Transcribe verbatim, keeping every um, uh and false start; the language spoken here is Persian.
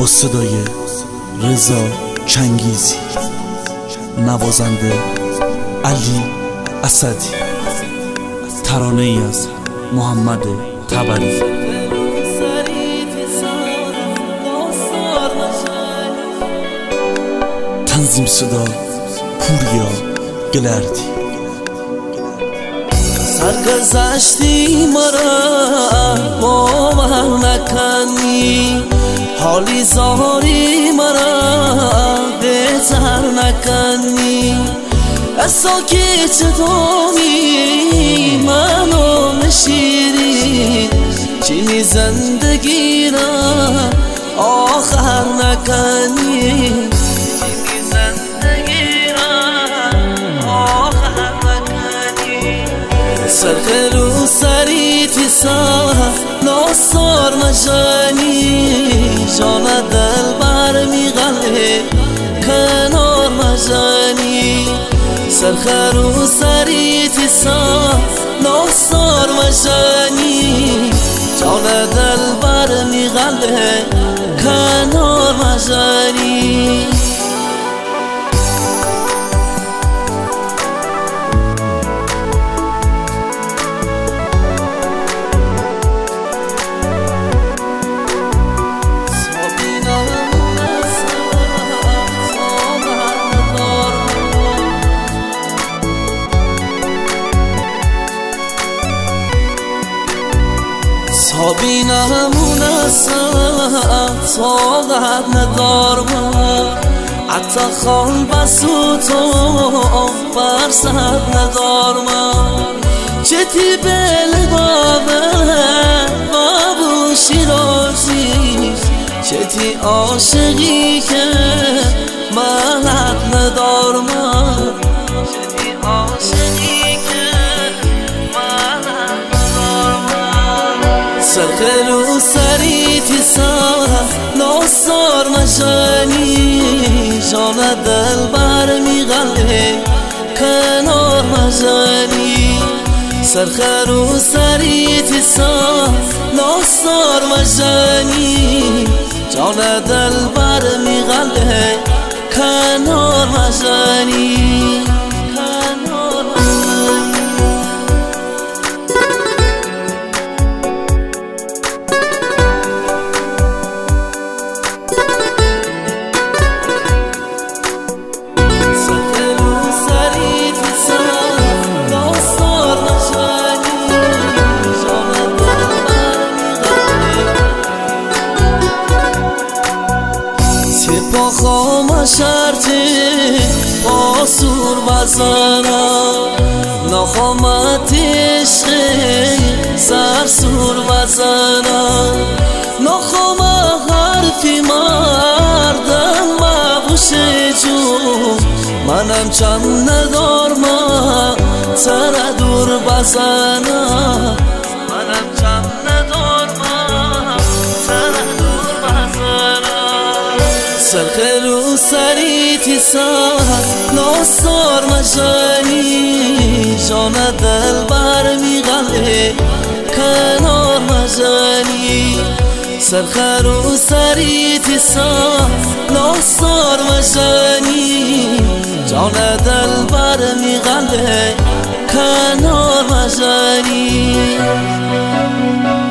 با صدای رضا چنگیزی، نوازنده علی اسدی، ترانه ای از محمد تبری. تنظیم صدا پوریا گلردی. سرگذشتی مرا باور نکنی، حالی زاری مرا بهتر نکنی. اصلا که چطوری منو نشیری، چینی زندگی را آخر نکنی. سرخ رو سری تیسا ناصار مجانی، جان دل بر میغله کنار مجانی. سرخ رو سری تیسا ناصار مجانی، جان دل بر میغله کنار مجانی. سابینمون است طاقت ندارم، حتی خال بسو تو فرصت ندارم. چتی بل بابه بابو شیرازی، چتی عاشقی که ملت ندارم. چتی عاشقی سرخ رو سری تیسا ناصار مجانی، جان دل بر میغله کنار مجانی. سرخ رو سری تیسا ناصار مجانی، جان دل بر میغله کنار مجانی. با خام شرطی با سور بزنم، نخامت عشقی سر سور بزنم. نخام حرفی مردم مبوش جون، منم چند ندارم سر دور بزنم. منم چند ندارم سر دور بزنم. سرخ رو سری تیسا ناصار مجانی، جان دل بر میغله کنار مجانی. سرخ رو سری تیسا ناصار مجانی، جان دل بر میغله کنار مجانی.